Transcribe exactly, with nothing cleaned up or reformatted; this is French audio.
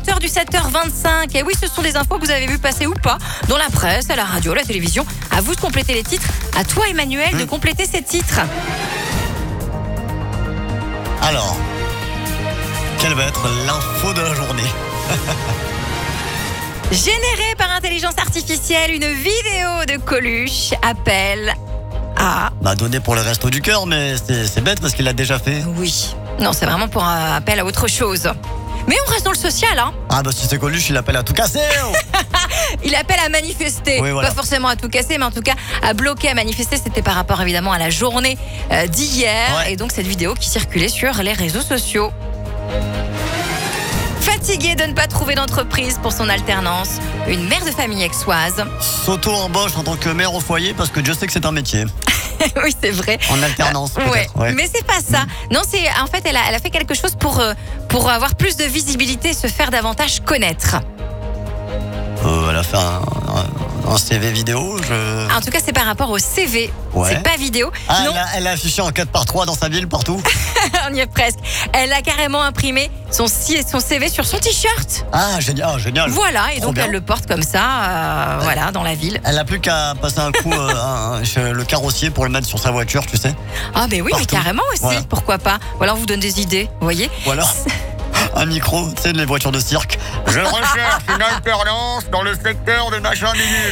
vingt heures du sept heures vingt-cinq. Et oui, ce sont des infos que vous avez vu passer ou pas dans la presse, à la radio, à la télévision. À vous de compléter les titres. À toi, Emmanuel, mmh. de compléter ces titres. Alors, quelle va être l'info de la journée? Générée par intelligence artificielle, une vidéo de Coluche appelle à... Bah, donné pour le resto du cœur, mais c'est, c'est bête parce qu'il l'a déjà fait. Oui. Non, c'est vraiment pour un appel à autre chose. Mais on reste dans le social, hein. Ah bah si c'est Coluche, il appelle à tout casser. Oh il appelle à manifester. Oui, voilà. Pas forcément à tout casser, mais en tout cas à bloquer, à manifester. C'était par rapport évidemment à la journée euh, d'hier. Ouais. Et donc cette vidéo qui circulait sur les réseaux sociaux. Fatiguée de ne pas trouver d'entreprise pour son alternance, une mère de famille aixoise. S'auto-embauche en tant que mère au foyer parce que Dieu sait que c'est un métier. Oui, c'est vrai. En alternance, Euh, peut-être. ouais. Ouais. Mais c'est pas ça. Mmh. Non, c'est en fait, elle a, elle a fait quelque chose pour, euh, pour avoir plus de visibilité, se faire davantage connaître. Euh, elle a fait un, un, un C V vidéo. Je... En tout cas, c'est par rapport au C V. Ouais. C'est pas vidéo. Ah, non, elle a, elle a affiché en quatre par trois dans sa ville, partout. on y est presque. Elle a carrément imprimé son, si- son C V sur son t-shirt. Ah, génial, ah, génial. Voilà, et Trop donc bien. elle le porte comme ça, euh, Ouais. voilà, dans la ville. Elle n'a plus qu'à passer un coup euh, un- un- chez le carrossier pour le mettre sur sa voiture, tu sais. Ah, ben oui, mais Partout. carrément aussi, Voilà. pourquoi pas. Ou alors on vous donne des idées, vous voyez. Ou alors un micro, tu sais, les voitures de cirque. Je recherche une alternance dans le secteur des machins du